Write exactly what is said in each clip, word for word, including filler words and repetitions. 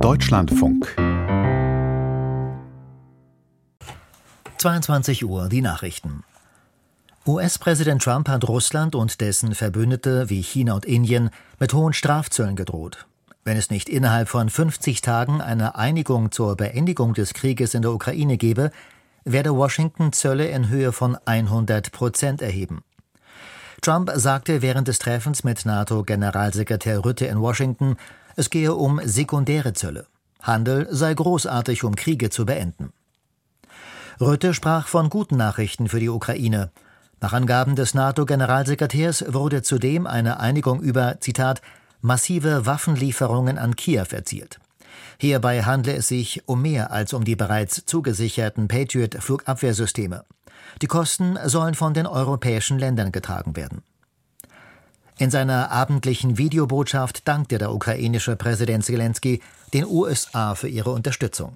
Deutschlandfunk. zweiundzwanzig Uhr, die Nachrichten. U S-Präsident Trump hat Russland und dessen Verbündete wie China und Indien mit hohen Strafzöllen gedroht. Wenn es nicht innerhalb von fünfzig Tagen eine Einigung zur Beendigung des Krieges in der Ukraine gebe, werde Washington Zölle in Höhe von hundert Prozent erheben. Trump sagte während des Treffens mit NATO-Generalsekretär Rutte in Washington, es gehe um sekundäre Zölle. Handel sei großartig, um Kriege zu beenden. Rutte sprach von guten Nachrichten für die Ukraine. Nach Angaben des NATO-Generalsekretärs wurde zudem eine Einigung über, Zitat, massive Waffenlieferungen an Kiew erzielt. Hierbei handle es sich um mehr als um die bereits zugesicherten Patriot-Flugabwehrsysteme. Die Kosten sollen von den europäischen Ländern getragen werden. In seiner abendlichen Videobotschaft dankte der ukrainische Präsident Selenskyj den U S A für ihre Unterstützung.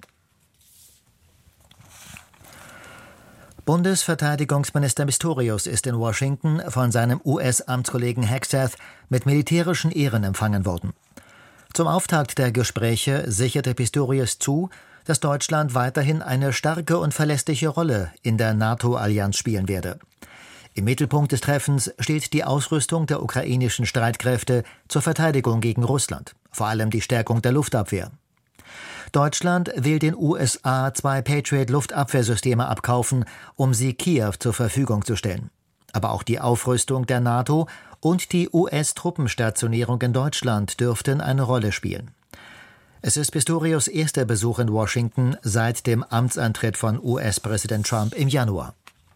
Bundesverteidigungsminister Pistorius ist in Washington von seinem U S-Amtskollegen Hegseth mit militärischen Ehren empfangen worden. Zum Auftakt der Gespräche sicherte Pistorius zu, dass Deutschland weiterhin eine starke und verlässliche Rolle in der NATO-Allianz spielen werde. Im Mittelpunkt des Treffens steht die Ausrüstung der ukrainischen Streitkräfte zur Verteidigung gegen Russland, vor allem die Stärkung der Luftabwehr. Deutschland will den U S A zwei Patriot-Luftabwehrsysteme abkaufen, um sie Kiew zur Verfügung zu stellen. Aber auch die Aufrüstung der NATO und die U S-Truppenstationierung in Deutschland dürften eine Rolle spielen. Es ist Pistorius' erster Besuch in Washington seit dem Amtsantritt von U S-Präsident Trump im Januar.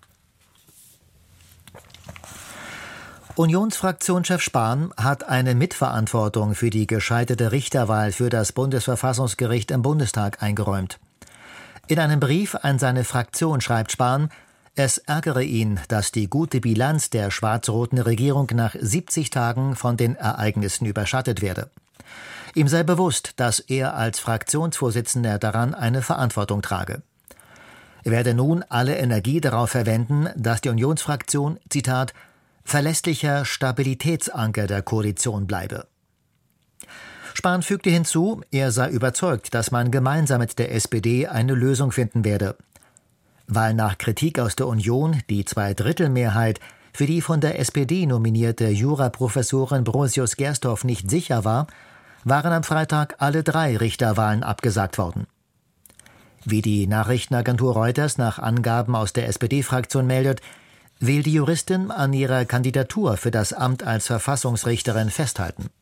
Unionsfraktionschef Spahn hat eine Mitverantwortung für die gescheiterte Richterwahl für das Bundesverfassungsgericht im Bundestag eingeräumt. In einem Brief an seine Fraktion schreibt Spahn, es ärgere ihn, dass die gute Bilanz der schwarz-roten Regierung nach siebzig Tagen von den Ereignissen überschattet werde. Ihm sei bewusst, dass er als Fraktionsvorsitzender daran eine Verantwortung trage. Er werde nun alle Energie darauf verwenden, dass die Unionsfraktion, Zitat, verlässlicher Stabilitätsanker der Koalition bleibe. Spahn fügte hinzu, er sei überzeugt, dass man gemeinsam mit der S P D eine Lösung finden werde. Weil nach Kritik aus der Union die Zweidrittelmehrheit für die von der S P D nominierte Juraprofessorin Brosius Gersdorf nicht sicher war, waren am Freitag alle drei Richterwahlen abgesagt worden. Wie die Nachrichtenagentur Reuters nach Angaben aus der S P D-Fraktion meldet, will die Juristin an ihrer Kandidatur für das Amt als Verfassungsrichterin festhalten.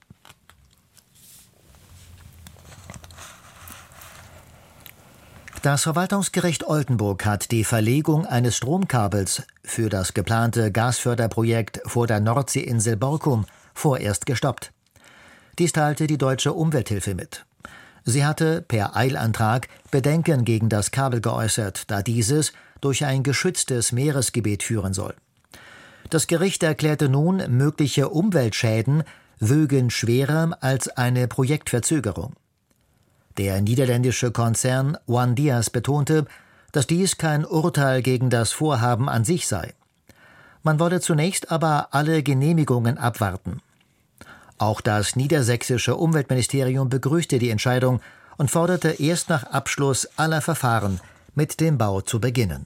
Das Verwaltungsgericht Oldenburg hat die Verlegung eines Stromkabels für das geplante Gasförderprojekt vor der Nordseeinsel Borkum vorerst gestoppt. Dies teilte die Deutsche Umwelthilfe mit. Sie hatte per Eilantrag Bedenken gegen das Kabel geäußert, da dieses durch ein geschütztes Meeresgebiet führen soll. Das Gericht erklärte nun, mögliche Umweltschäden wögen schwerer als eine Projektverzögerung. Der niederländische Konzern OneDias betonte, dass dies kein Urteil gegen das Vorhaben an sich sei. Man wolle zunächst aber alle Genehmigungen abwarten. Auch das niedersächsische Umweltministerium begrüßte die Entscheidung und forderte erst nach Abschluss aller Verfahren mit dem Bau zu beginnen.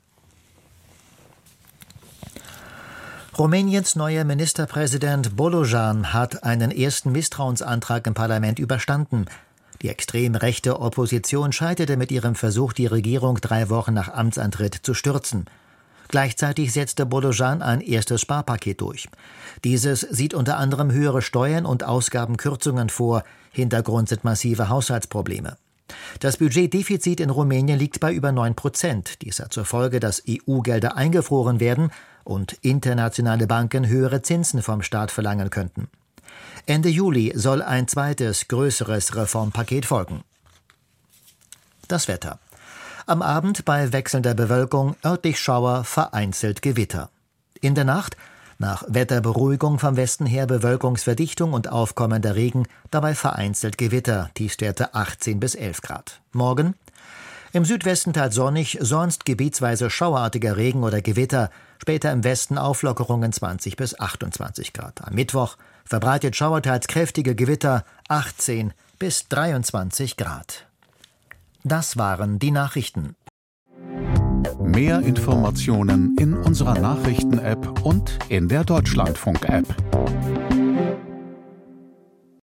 Rumäniens neuer Ministerpräsident Bolojan hat einen ersten Misstrauensantrag im Parlament überstanden. Die extrem rechte Opposition scheiterte mit ihrem Versuch, die Regierung drei Wochen nach Amtsantritt zu stürzen. Gleichzeitig setzte Bolojan ein erstes Sparpaket durch. Dieses sieht unter anderem höhere Steuern und Ausgabenkürzungen vor. Hintergrund sind massive Haushaltsprobleme. Das Budgetdefizit in Rumänien liegt bei über neun Prozent. Dies hat zur Folge, dass E U-Gelder eingefroren werden und internationale Banken höhere Zinsen vom Staat verlangen könnten. Ende Juli soll ein zweites, größeres Reformpaket folgen. Das Wetter. Am Abend bei wechselnder Bewölkung örtlich Schauer, vereinzelt Gewitter. In der Nacht, nach Wetterberuhigung vom Westen her Bewölkungsverdichtung und aufkommender Regen, dabei vereinzelt Gewitter, Tiefstwerte achtzehn bis elf Grad. Morgen im Südwesten teils sonnig, sonst gebietsweise schauerartiger Regen oder Gewitter, später im Westen Auflockerungen zwanzig bis achtundzwanzig Grad. Am Mittwoch verbreitet Schauer teils kräftige Gewitter, achtzehn bis dreiundzwanzig Grad. Das waren die Nachrichten. Mehr Informationen in unserer Nachrichten-App und in der Deutschlandfunk-App.